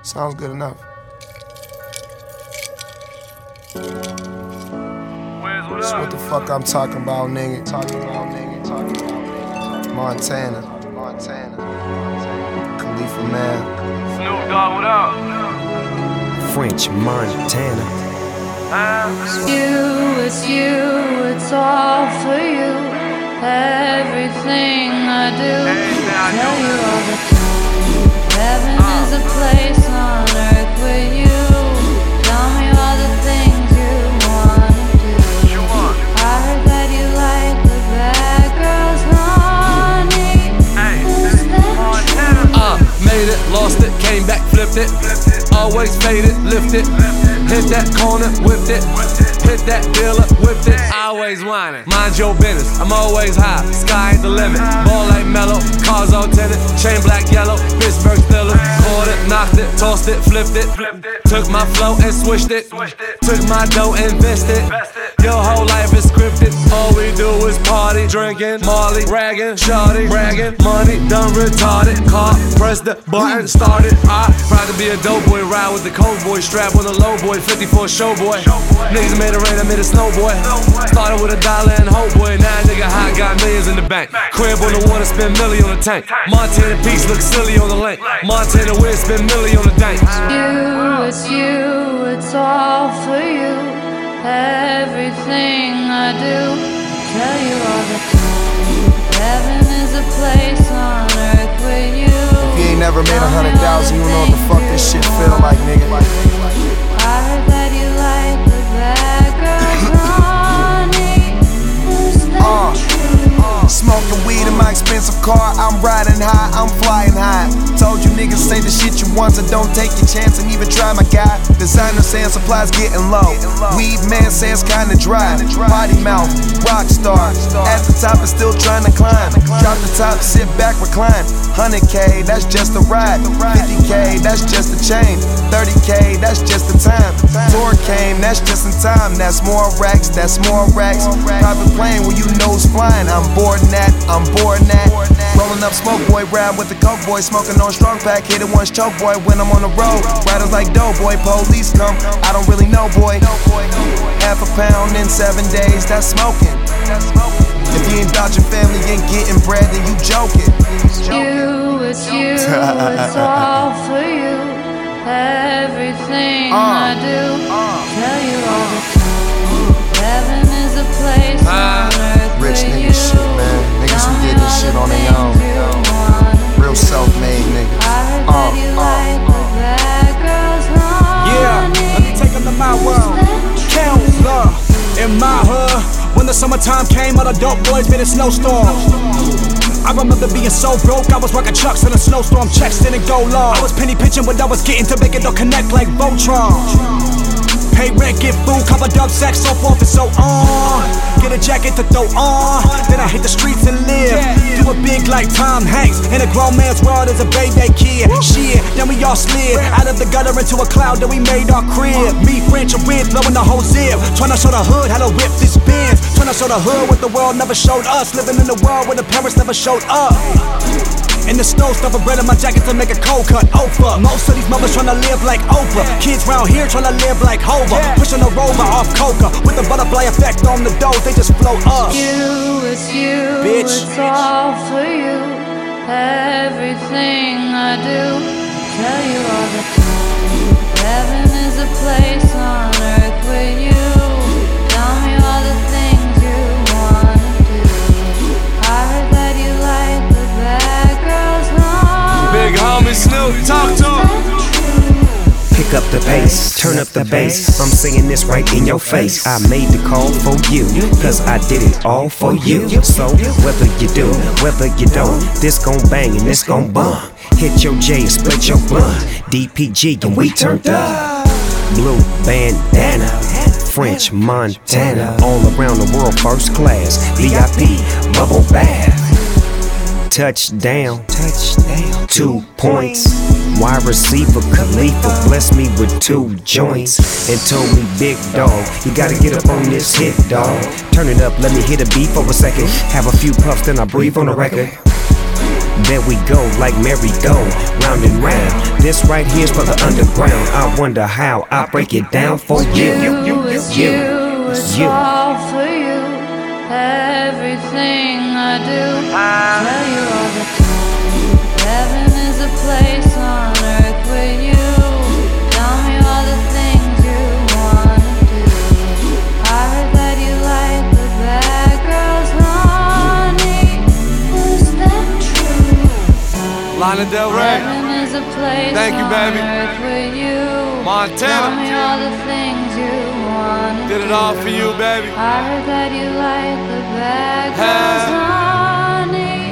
Sounds good enough. That's what the fuck I'm talking about, nigga. Montana. Khalifa, man. Snoop Dogg, what up? French Montana. It's you, it's all for you. Everything I do, tell you all the time. Heaven is a place on earth with you. Tell me all the things you wanna do. I heard that you like the bad girls, honey. Is that true? Made it, lost it, came back, flipped it. Always faded, lifted. Hit that corner, whipped it. Hit that dealer, whipped it. Always whining. Mind your business, I'm always high. Sky ain't the limit. Ball like mellow, cars all tinted. Chain black, yellow, Pittsburgh Steelers. Caught it, knocked it, tossed it, flipped it. Took my flow and switched it. Took my dough and invested. Your whole life is scripted. All we do is party, drinking, Molly, ragging, shawty, bragging. Money done retarded. Car, press the button, started. I proud to be a dope boy, ride with the cold boy, strap with a low boy, 54 show boy. Niggas made it rain, I made it snow boy. Started with $1 and hope boy, now nigga hot, got millions in the bank. Crib on the water, spend million on the tank. Montana Peace look silly on the link. Montana Wiz spend million on the dank. It's you, it's all for you. Everything I do, tell you all the time. Heaven is a place on earth with you. If you ain't never made 100,000, you don't know what the fuck this shit feel like, nigga. I heard that you like the bad girls, honey. Is that true? Smoking weed in my expensive car, I'm riding high, I'm flying high. Told you niggas say the shit you want, so don't take your chance and even try, my guy. Designer saying supplies getting low. Weed man says kinda dry. Potty mouth, rock star. At the top and still trying to climb. Drop the top, sit back, recline. 100K, that's just a ride. 50K, that's just a chain. 30K, that's just the time. Tour came, that's just in time. That's more racks, that's more racks. Private plane where you nose flying. I'm boarding that, I'm boarding that. Rolling up smoke boy, ride with the coke boy. Smoking on strong pack, hit it once choke boy. When I'm on the road, riders like dough boy. Police come, I don't really know boy. Half a pound in 7 days, that's smoking. If you ain't about your family, you ain't getting bread, then you joking. It's you, it's all for you. Everything I do, tell you all the time. Heaven is a place on earth Rich with nigga you. shit, man. Niggas who did this shit on their own. Real self-made niggas. I heard that you like the bad girls, honey. Yeah, let me take them to my world. Counselor, in my hood, when the summertime came, all the dope boys been in snowstorms. I remember being so broke, I was rocking chucks in a snowstorm, checks didn't go long. I was penny pitching what I was getting to make it all connect like Voltron. Pay rent, get food, cover dub sacks, so forth and so on. Get a jacket to throw on, then I hit the streets and live. Do it big like Tom Hanks, in a grown man's world as a baby kid. Shit, then we all slid out of the gutter into a cloud, then we made our crib. Me, French, and Wiz, blowing the whole zip. Tryna show the hood how to whip this Benz. Tryna show the hood what the world never showed us. Living in the world where the parents never showed up. In the snow, stuff a bread in my jacket to make a cold cut over. Most of these mothers tryna live like Oprah. Kids round here tryna live like Hova. Pushing a rover off coca with the butterfly effect on the dough, they just float up. It's you, Bitch. it's all for you. Everything I do, tell you all the time. Heaven is a place on earth with you. Tell me all the things you wanna do. I heard that you like the bad girls, honey. Big homie Snoop, talk to him. Pick up the pace, turn up the bass. I'm singing this right in your face. I made the call for you, cause I did it all for you. So whether you do, whether you don't, this gon' bang and this gon' bump. Hit your J and split your blunt. DPG and we turned up. Blue bandana, French Montana. All around the world, first class, VIP, bubble bath. Touchdown, 2 points. Wide receiver Khalifa blessed me with 2 joints and told me, big dog, you gotta get up on this hit, dog. Turn it up, let me hit a beat for a second. Have a few puffs, then I breathe on the record. There we go, like merry-go, round and round. This right here's for the underground. I wonder how I break it down for you. It's all for you. Everything I do, tell you all the time. Heaven is a place on earth with you. Tell me all the things you wanna do. I heard that you like the bad girls, honey. Is that true? Lana Del Rey. Heaven is a place Thank you, baby. on earth with you. Montana. Tell me all the things you wanna Did it all for you, baby. I heard that you like the bad girls, honey.